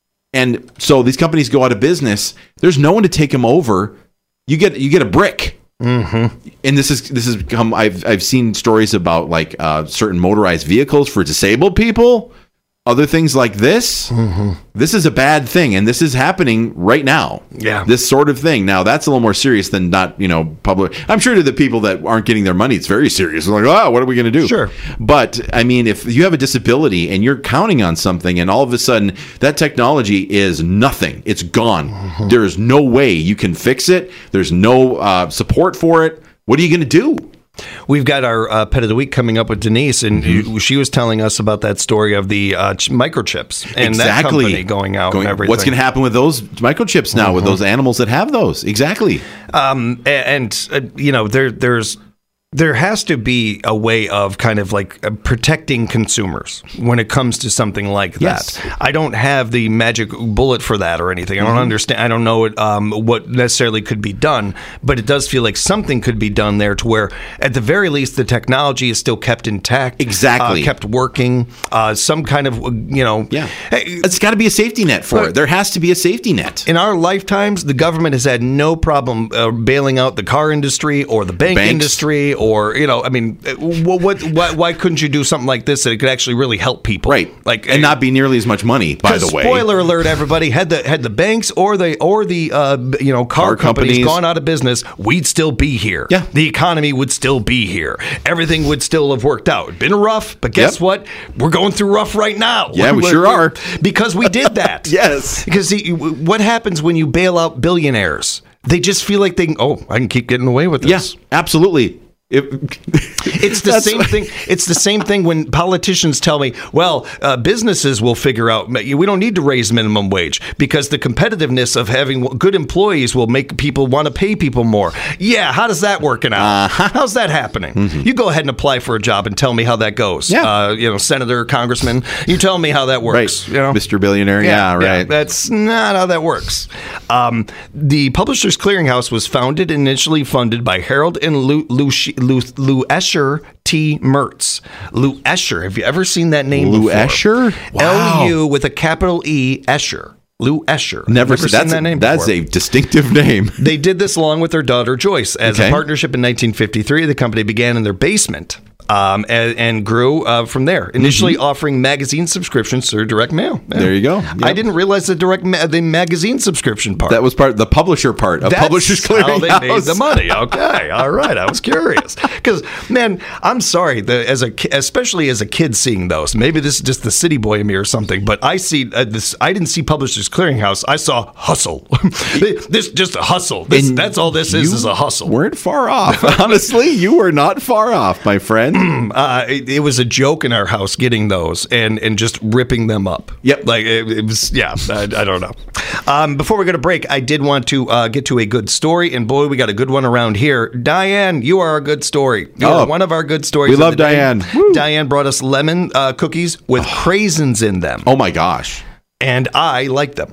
And so these companies go out of business. There's no one to take them over. You get you get a brick. Mm-hmm. And this is this has become. I've I've seen stories about like uh, certain motorized vehicles for disabled people. Other things like this, mm-hmm. This is a bad thing, and this is happening right now. Yeah. This sort of thing. Now, that's a little more serious than not, you know, public. I'm sure to the people that aren't getting their money, it's very serious. They're like, oh, what are we going to do? Sure. But, I mean, if you have a disability and you're counting on something, and all of a sudden that technology is nothing, it's gone. Mm-hmm. There's no way you can fix it. There's no uh, support for it. What are you going to do? We've got our uh, pet of the week coming up with Denise, and Mm-hmm. she was telling us about that story of the uh, ch- microchips and that company going out Going- and everything. What's going to happen with those microchips now, with those animals that have those? Exactly. Um, a- and uh, you know, there there's There has to be a way of kind of like uh, protecting consumers when it comes to something like Yes. that. I don't have the magic bullet for that or anything. I don't understand. I don't know what, um, what necessarily could be done, but it does feel like something could be done there to where, at the very least, the technology is still kept intact, Exactly. uh, kept working. Uh, some kind of, you know, Yeah. Hey, It's got to be a safety net for But- it. There has to be a safety net. in our lifetimes, the government has had no problem uh, bailing out the car industry or the bank Banks. industry, or you know, I mean, uh, what, what, why, why couldn't you do something like this that it could actually really help people, Right. Like, and not be nearly as much money, by the 'cause way. spoiler alert, everybody, had the had the banks or the or the uh, b- you know car, Car companies, companies. gone out of business, we'd still be here. Yeah. The economy would still be here. Everything would still have worked out. It'd been rough, but guess Yep. what? We're going through rough right now. Yeah, we We're- sure we're- are. because we did that. Yes. Because see, what happens when you bail out billionaires? They just feel like they can, oh, I can keep getting away with Yeah, this. absolutely. It, It's the That's- same thing. It's the same thing when politicians tell me, "Well, uh, businesses will figure out. We don't need to raise minimum wage because the competitiveness of having good employees will make people want to pay people more." Yeah, how does that working out? Uh-huh. How's that happening? You go ahead and apply for a job and tell me how that goes. Mm-hmm. Yeah. uh, you know, senator, congressman, you tell me how that works. right. You know? Mister Billionaire. Yeah, right. That's not how that works. Um, the Publishers Clearinghouse was founded and initially funded by Harold and Lou, Lou, Lou, Lou Escher T. Mertz. Lou Escher. Have you ever seen that name Lou before? Escher? Wow. L U with a capital E, Escher. Lou Escher. Never, Never seen seen that name That's before. a distinctive name. They did this along with their daughter Joyce. As Okay. a partnership in nineteen fifty-three, the company began in their basement um, and, and grew uh, from there. Initially offering magazine subscriptions through direct mail. Yeah. Mm-hmm. There you go. I Yep. didn't realize the direct ma- the magazine subscription part. That was part the publisher part of That's Publishers how Clearinghouse. they made the money. Okay, all right. I was curious because, man, I'm sorry. The, as a ki- especially as a kid seeing those, maybe this is just the city boy in me or something. But I see uh, this. I didn't see Publishers Clearinghouse. I saw hustle. This just a hustle. This, And that's all this is you is a hustle. Weren't far off. Honestly, you were not far off, my friend. Uh, it, it was a joke in our house getting those and, and just ripping them up. Yep. Like it, it was, yeah, I, I don't know. Um, before we go to break, I did want to uh, get to a good story. And boy, we got a good one around here. Diane, you are a good story. You Oh, are one of our good stories. we of love the day. Diane. Woo. Diane brought us lemon uh, cookies with craisins in them. Oh my gosh. And I like them.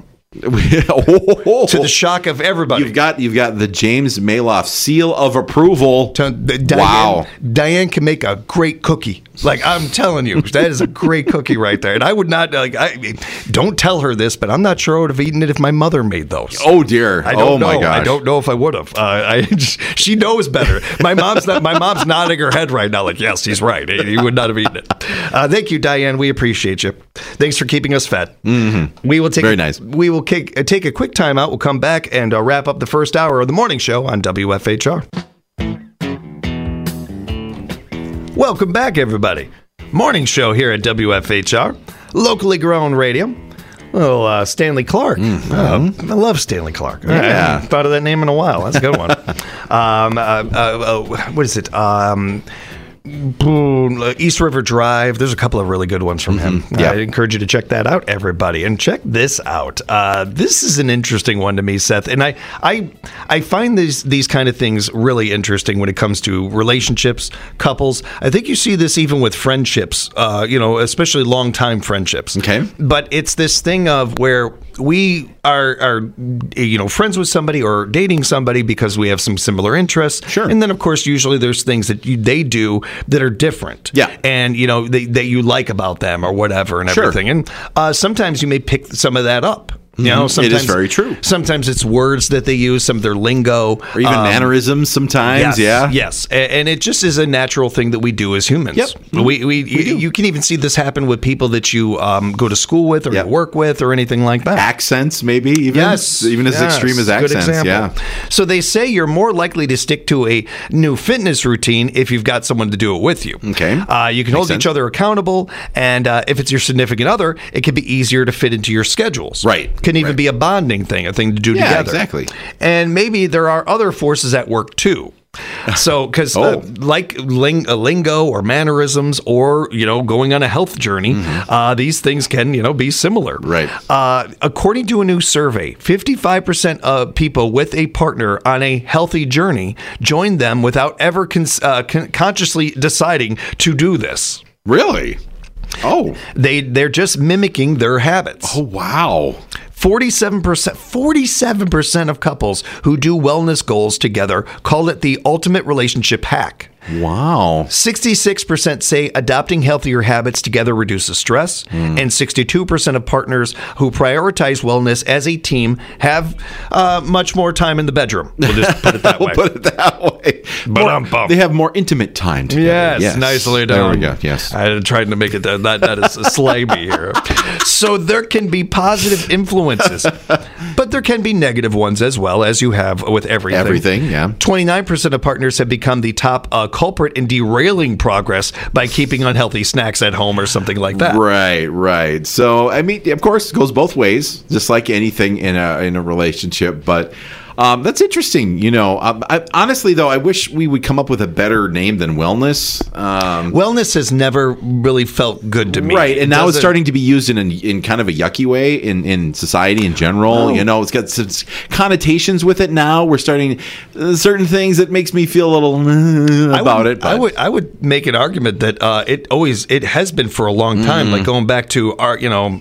Oh. To the shock of everybody. You've got you've got the James Maloff seal of approval. To- Diane, Wow. Diane can make a great cookie. Like I'm telling you, that is a great cookie right there. And I would not like. I don't tell her this, but I'm not sure I would have eaten it if my mother made those. Oh dear. I don't oh know. my gosh. I don't know if I would have. Uh, I she knows better. My mom's not. My mom's nodding her head right now, like yes, he's right. He would not have eaten it. Uh, thank you, Diane. We appreciate you. Thanks for keeping us fed. Mm-hmm. We will take Very nice. We will kick, uh, take a quick time out. We'll come back and uh, wrap up the first hour of the morning show on W F H R. Welcome back, everybody. Morning show here at W F H R, locally grown radio. Well, uh, Stanley Clark. Uh, I love Stanley Clark. I Yeah. haven't thought of that name in a while. That's a good one. um, uh, uh, uh, what is it? Um, East River Drive. There's a couple of really good ones from him. Yeah. I encourage you to check that out, everybody. And check this out. Uh, this is an interesting one to me, Seth. And I, I, I find these these kind of things really interesting when it comes to relationships, couples. I think you see this even with friendships. Uh, you know, especially long-time friendships. Okay. But it's this thing of where we are, are, you know, friends with somebody or dating somebody because we have some similar interests. Sure. And then, of course, usually there's things that you, they do that are different. Yeah. And, you know, they, that you like about them or whatever and Sure. everything. And uh, sometimes you may pick some of that up. You know, Mhm. It sometimes is very true. Sometimes it's words that they use, some of their lingo, Or even um, mannerisms sometimes. Yes, yeah. yes, A- and it just is a natural thing that we do as humans. Yep. we, we, you, you can even see this happen with people that you um, go to school with or Yep. you work with or anything like that. Accents, maybe even. Yes, Even as yes. extreme as Good accents. example. Yeah. So they say you're more likely to stick to a new fitness routine if you've got someone to do it with you. Okay. Uh, you can Makes hold sense. each other accountable, and uh, if it's your significant other, it can be easier to fit into your schedules. Right. Can even Right. be a bonding thing, a thing to do Yeah, together. exactly. And maybe there are other forces at work too. So, because Oh. uh, like ling- uh, lingo or mannerisms, or you know, going on a health journey, uh, these things can you know be similar. Right. Uh, according to a new survey, fifty-five percent of people with a partner on a healthy journey join them without ever cons- uh, con- consciously deciding to do this. Really? Oh. They they're just mimicking their habits. Oh, wow. forty-seven percent forty-seven percent of couples who do wellness goals together call it the ultimate relationship hack. Wow. sixty-six percent say adopting healthier habits together reduces stress, Hmm. and sixty-two percent of partners who prioritize wellness as a team have uh, much more time in the bedroom. We'll just put it that way. We'll put it that way. Ba-dum-bum. More- they have more intimate time together. Yes, nicely done. There we go. Yes. I tried to make it that that, that is slimy here. So there can be positive influences, but there can be negative ones as well, as you have with everything. Everything, yeah. twenty-nine percent of partners have become the top uh, culprit in derailing progress by keeping unhealthy snacks at home or something like that. Right, right. So, I mean, of course, it goes both ways, just like anything in a in a relationship. But um, that's interesting. You know, um, I, honestly, though, I wish we would come up with a better name than wellness. Um, Wellness has never really felt good to me. Right, and It now it's doesn't- starting to be used in, an, in kind of a yucky way in, in society in general. Oh. You know, it's got some connotations with it now. We're starting uh, certain things that makes me feel a little uh, I about would, it. But I would I would make an argument that uh, it always it has been for a long time, like going back to our you know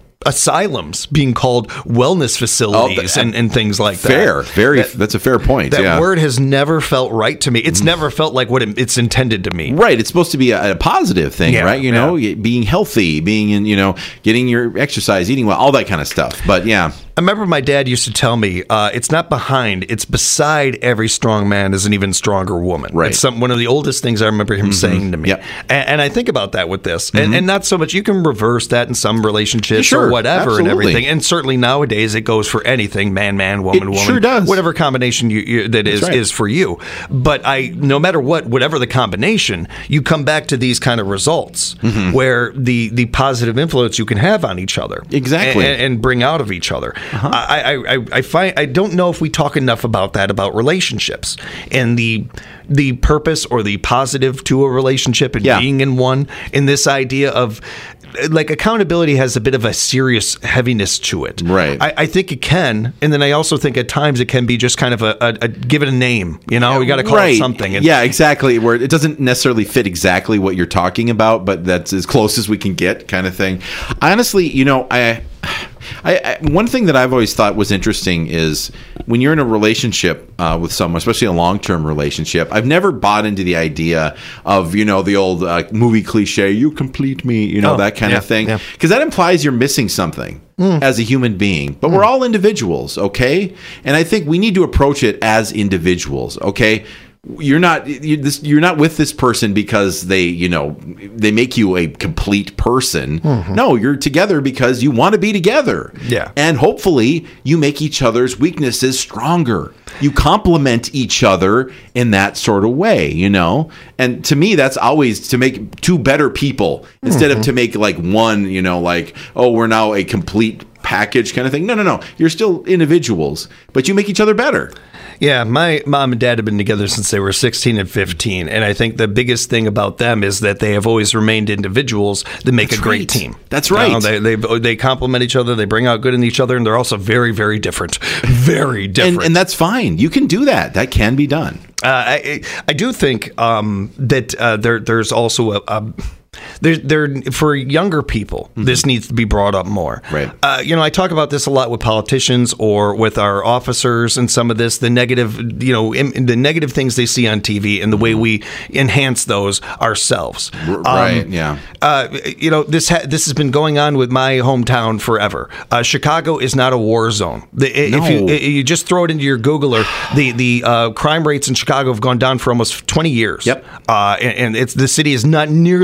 asylums being called wellness facilities Oh, and, and things like fair, that. very. That, that's a fair point. that yeah. word has never felt right to me. It's never felt like what it, it's intended to mean. Right, it's supposed to be a, a positive thing, Yeah, right? You know, being healthy, being in, you know, getting your exercise, eating well, all that kind of stuff. But yeah, I remember my dad used to tell me, uh, it's not behind, it's beside every strong man is an even stronger woman. Right. It's some, one of the oldest things I remember him saying to me. Yep. And, and I think about that with this. And, and not so much, you can reverse that in some relationships Sure, or whatever and absolutely. everything. And certainly nowadays it goes for anything, man, man, woman, It woman. sure does. Whatever combination you, you, that is, right. is for you. But I, no matter what, whatever the combination, you come back to these kind of results where the, the positive influence you can have on each other. Exactly. And, and bring out of each other. I, I, I, I find I don't know if we talk enough about that about relationships and the the purpose or the positive to a relationship and Yeah. being in one. In this idea of like accountability has a bit of a serious heaviness to it. Right. I, I think it can, and then I also think at times it can be just kind of a, a, a give it a name. You know, we got to call right. it something. And, yeah, exactly. Where it doesn't necessarily fit exactly what you're talking about, but that's as close as we can get, kind of thing. Honestly, you know, I. I, I, one thing that I've always thought was interesting is when you're in a relationship uh, with someone, especially a long-term relationship. I've never bought into the idea of, you know, the old uh, movie cliche, "You complete me," you know, Oh, that kind yeah, of thing, yeah. because that implies you're missing something as a human being. But we're all individuals, okay? And I think we need to approach it as individuals, okay? You're not you're, this, you're not with this person because they, you know, they make you a complete person. No, you're together because you want to be together. Yeah. And hopefully you make each other's weaknesses stronger. You complement each other in that sort of way, you know? And to me, that's always to make two better people instead of to make like one, you know, like, oh, we're now a complete package kind of thing. No, no, no. You're still individuals, but you make each other better. Yeah, my mom and dad have been together since they were sixteen and fifteen. And I think the biggest thing about them is that they have always remained individuals that make That's a great right. team. That's You know, right. they, they they complement each other. They bring out good in each other. And they're also very, very different. Very different. And, and that's fine. You can do that. That can be done. Uh, I I do think um, that uh, there there's also a, a there there for younger people this needs to be brought up more. Right. Uh, you know, I talk about this a lot with politicians or with our officers and some of this the negative you know in, the negative things they see on T V and the way we enhance those ourselves. R- right, yeah. Uh, you know this ha- this has been going on with my hometown forever. Uh, Chicago is not a war zone. The, If you No. you just throw it into your Googler, the the uh, crime rates in Chicago have gone down for almost twenty years. Yep. Uh, and, and it's the city is not nearly close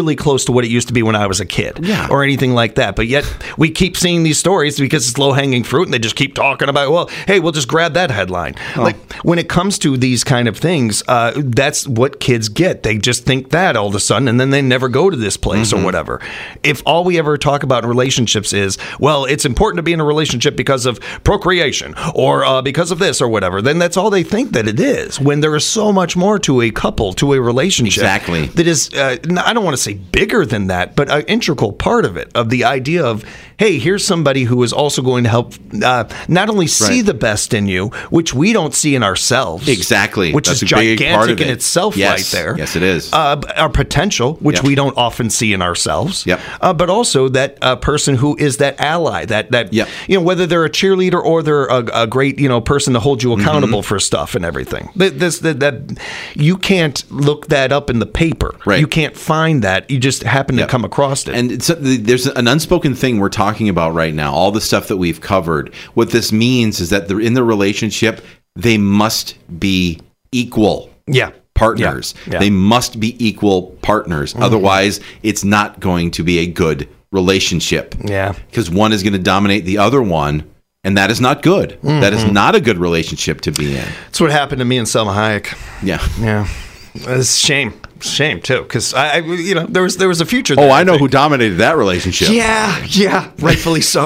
close to what it used to be when I was a kid, Yeah. or anything like that. But yet we keep seeing these stories because it's low hanging fruit, and they just keep talking about, well, hey, we'll just grab that headline. Like when it comes to these kind of things, uh, that's what kids get. They just think that all of a sudden, and then they never go to this place Mm-hmm. or whatever. If all we ever talk about in relationships is, well, it's important to be in a relationship because of procreation or uh, because of this or whatever, then that's all they think that it is. When there is so much more to a couple, to a relationship, Exactly. that is, uh, I don't want to say bigger than that, but an integral part of it, of the idea of, hey, here's somebody who is also going to help uh, not only see Right. the best in you, which we don't see in ourselves. Exactly. Which That's is a big gigantic part of in it. itself Yes. right there. Yes, it is. Uh, our potential, which Yep. we don't often see in ourselves. Yep. Uh, but also that uh, person who is that ally, that, that Yep. you know, whether they're a cheerleader or they're a, a great, you know, person to hold you accountable Mm-hmm. for stuff and everything. That, this, that, that, you can't look that up in the paper. Right. You can't find that. You just happen Yep. to come across it. And it's, there's an unspoken thing we're talking about right now. All the stuff that we've covered. What this means is that they're in the relationship, they must be equal yeah. partners. Yeah. Yeah. They must be equal partners. Otherwise, it's not going to be a good relationship. Yeah. Because one is going to dominate the other one, and that is not good. That is not a good relationship to be in. That's what happened to me and Selma Hayek. Yeah. Yeah. It's a shame. Shame too, because I, I, you know, there was there was a future. Oh, there, I know think. who dominated that relationship. Yeah, yeah, rightfully so.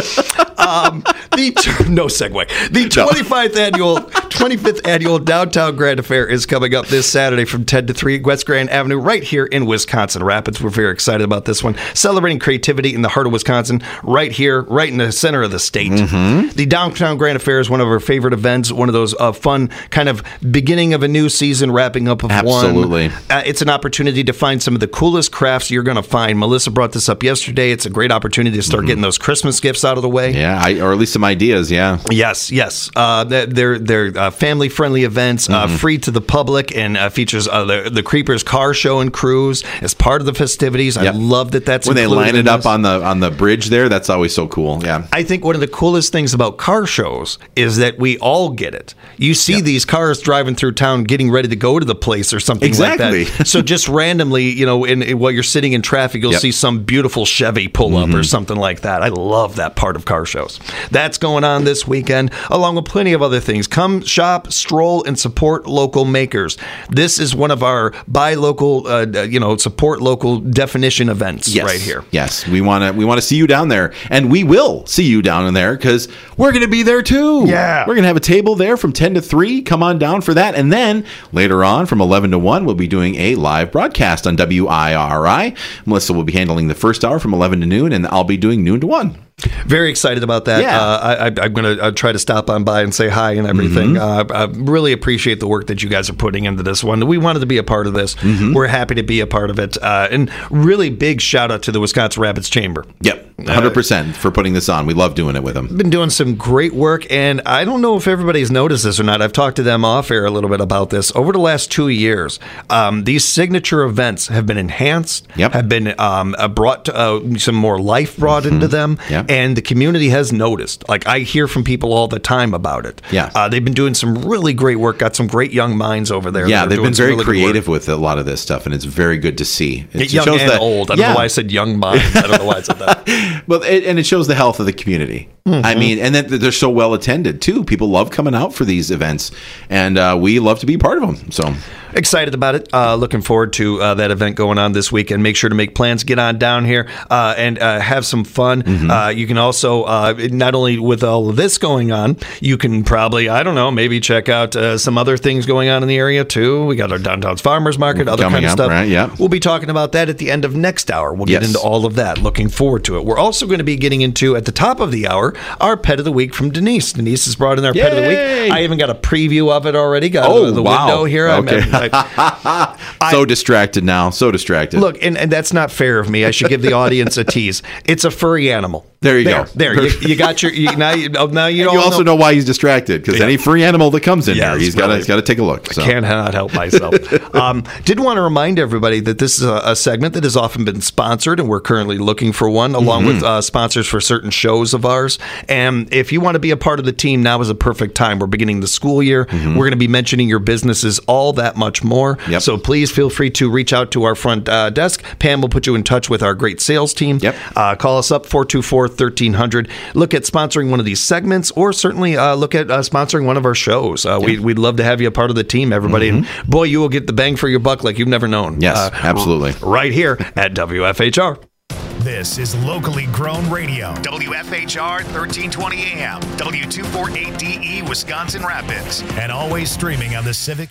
um, the t- no segue. The twenty-fifth annual twenty-fifth annual Downtown Grand Affair is coming up this Saturday from ten to three, West Grand Avenue, right here in Wisconsin Rapids. We're very excited about this one, celebrating creativity in the heart of Wisconsin, right here, right in the center of the state. Mm-hmm. The Downtown Grand Affair is one of our favorite events. One of those uh, fun kind of beginning of a new season, wrapping up of Absolutely. one. Uh, it's an opportunity to find some of the coolest crafts you're going to find. Melissa brought this up yesterday. It's a great opportunity to start getting those Christmas gifts out of the way. Yeah, I, or at least some ideas. Yeah. Yes, yes. Uh, they're they're uh, family friendly events, uh, Mm-hmm. free to the public, and uh, features uh, the the Creepers car show and cruise as part of the festivities. Yep. I love that that's When they included line in it up this. on the on the bridge there, that's always so cool. Yeah. I think one of the coolest things about car shows is that we all get it. You see these cars driving through town getting ready to go to the place or something Exactly. like that. So just randomly, you know, in, in- while you're sitting in traffic, you'll Yep. see some beautiful Chevy pull up or something like that. I love that part of car shows. That's going on this weekend, along with plenty of other things. Come shop, stroll, and support local makers. This is one of our buy local, uh, you know, support local definition events Yes. right here. Yes, we want to we want to see you down there, and we will see you down in there because we're going to be there too. Yeah. we're going to have a table there from ten to three. Come on down for that, and then later on from eleven to one, we'll be doing a live broadcast on W I R I. Melissa will be handling the first hour from eleven to noon, and I'll be doing noon to one. Very excited about that. Yeah. Uh, I, I, I'm going to uh, try to stop on by and say hi and everything. Uh, I really appreciate the work that you guys are putting into this one. We wanted to be a part of this. We're happy to be a part of it. Uh, and really big shout out to the Wisconsin Rapids Chamber. Yep, one hundred percent for putting this on. We love doing it with them. Been doing some great work, and I don't know if everybody's noticed this or not. I've talked to them off air a little bit about this. Over the last two years, um, these signature events have been enhanced, Yep. have been um, uh, brought to, uh, some more life brought into them, Yep. and the community has noticed. Like, I hear from people all the time about it. Yeah. uh, they've been doing some really great work. Got some great young minds over there. Yeah, that are they've doing been some very really good work. creative with a lot of this stuff, and it's very good to see. It Young and that- old. I don't yeah. know why I said young minds. I don't know why I said that. Well, it, and it shows the health of the community. Mm-hmm. I mean, and that they're so well attended too. People love coming out for these events, and uh, we love to be part of them. So Excited about it. Uh, looking forward to uh, that event going on this weekend. Make sure to make plans, get on down here, uh, and uh, have some fun. Mm-hmm. Uh, you can also, uh, not only with all of this going on, you can probably, I don't know, maybe check out uh, some other things going on in the area too. We got our Downtown's Farmers Market, other Coming kind of up, stuff. right, yeah. We'll be talking about that at the end of next hour. We'll get Yes. into all of that. Looking forward to it. We're also going to be getting into, at the top of the hour, our Pet of the Week from Denise. Denise has brought in our Pet of the Yay! Week. I even got a preview of it already. Got Oh, the, the wow. window here. I'm- Okay. I- so distracted now. So distracted. Look, and, and that's not fair of me. I should give the audience a tease. It's a furry animal. There you There, go. there. You, you got your. You, now you, oh, now you, You all also know why he's distracted because Yeah. any free animal that comes in Yes, there, he's got to really. he's got to take a look. So. Cannot help myself. um, did want to remind everybody that this is a, a segment that has often been sponsored, and we're currently looking for one, along Mm-hmm. with uh, sponsors for certain shows of ours. And if you want to be a part of the team, now is a perfect time. We're beginning the school year. We're going to be mentioning your businesses all that much more. Mm-hmm. Yep. So please feel free to reach out to our front uh, desk. Pam will put you in touch with our great sales team. Yep. Uh, call us up, four two four, one three zero zero. Look at sponsoring one of these segments, or certainly uh, look at uh, sponsoring one of our shows. Uh, we, we'd love to have you a part of the team, everybody. And boy, you will get the bang for your buck like you've never known. Yes, Uh, absolutely. right here at W F H R. This is locally grown radio. W F H R thirteen twenty A M, W two forty-eight D E, Wisconsin Rapids. And always streaming on the Civic